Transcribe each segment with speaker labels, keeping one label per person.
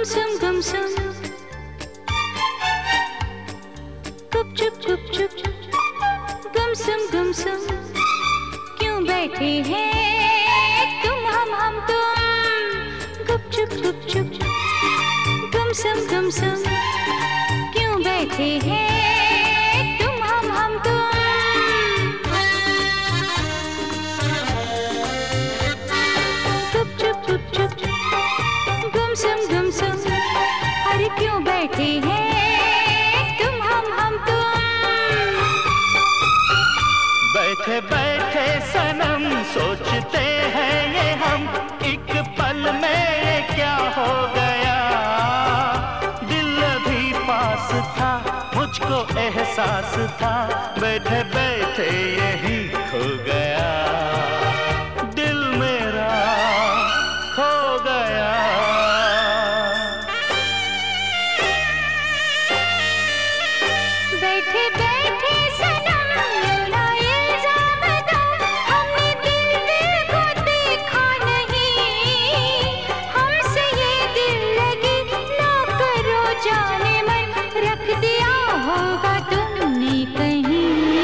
Speaker 1: गुमसुम गुमसुम गुपचुप गुपचुप गुमसुम गुमसुम क्यों बैठे हैं तुम हम तुम गुपचुप गुपचुप गुमसुम गुमसुम क्यों बैठे हैं तुम हम तुम गुपचुप गुपचुप गुमसुम गुमसुम अरे क्यों बैठे हैं तुम हम तुम
Speaker 2: बैठे बैठे सनम सोचते हैं ये हम एक पल में ये क्या हो गया। दिल अभी पास था मुझको एहसास था बैठे बैठे यही खो गया। दिल मेरा खो गया।
Speaker 1: बैठे बैठे सनम ना इल्जाम दो हमने दिल को देखा नहीं हमसे ये दिल लगी ना करो जाने मन रख दिया होगा तुमने कहीं।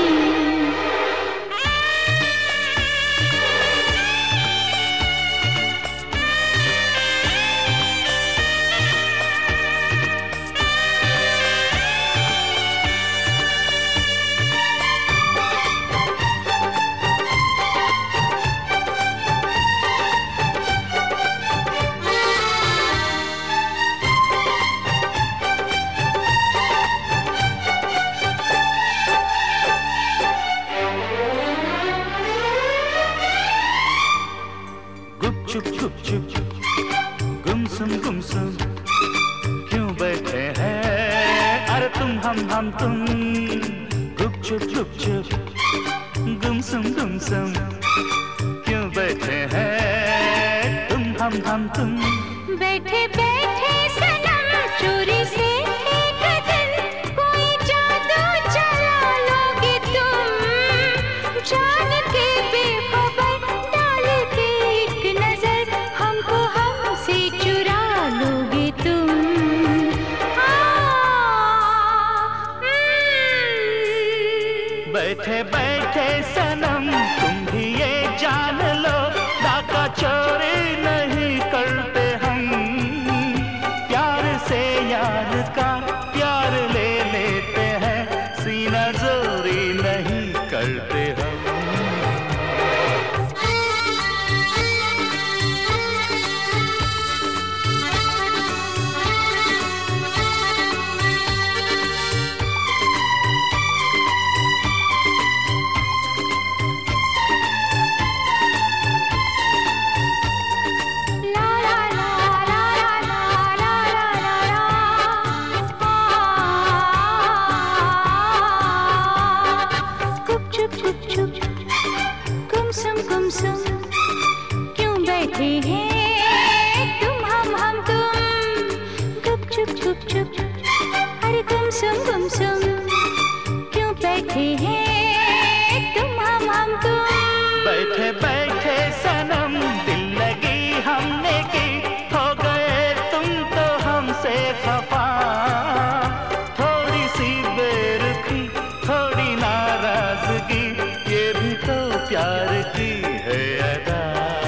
Speaker 2: गुपचुप गुपचुप गुमसुम गुमसुम क्यों बैठे हैं अरे तुम हम तुम गुपचुप गुपचुप गुमसुम गुमसुम क्यों बैठे हैं तुम हम तुम
Speaker 1: बैठे बैठे सनम चोरी से एक दिन कोई जादू चला लोगे तुम जान के बेखबर डाल के एक नजर हमको हमसे चुरा लोगे तुम।
Speaker 2: बैठे बैठे सनम तुम भी ये जान लो डाका चोरी नहीं करते हम प्यार से यार का प्यार ले लेते हैं सीना जोरी नहीं करते हम।
Speaker 1: गुमसुम गुमसुम क्यों बैठे हैं तुम हम तुम गुपचुप गुपचुप अरे गुमसुम गुमसुम क्यों बैठे हैं तुम हम तुम।
Speaker 2: बैठे बैठे सनम दिल लगी हमने की हो गए तुम तो हमसे खफा थोड़ी सी बेरुखी थोड़ी नाराजगी ये भी तो प्यार की है अदा।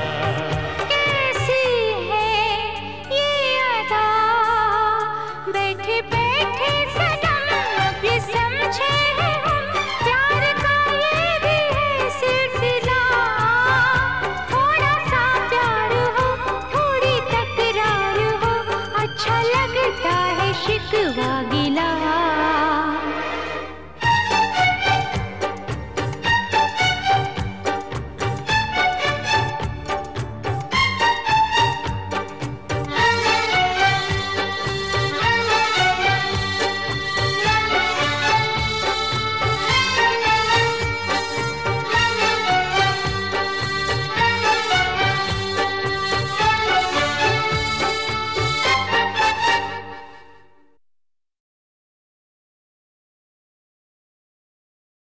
Speaker 1: कैसी है ये अदा बैठे बैठे सनम अब ये समझे हैं हम प्यार का ये भी है सिलसिला थोड़ा सा प्यार हो थोड़ी तकरार हो अच्छा लगता है शिकवा गिला।